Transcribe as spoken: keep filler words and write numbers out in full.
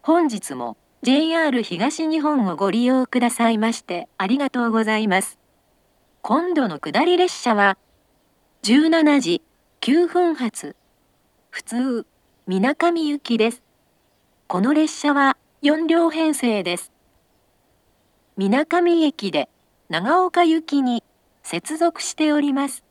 本日も ジェイアール 東日本をご利用くださいましてありがとうございます。今度の下り列車はじゅうしちじきゅうふん発普通水上行きです。この列車はよん両編成です。水上駅で長岡行きに接続しております。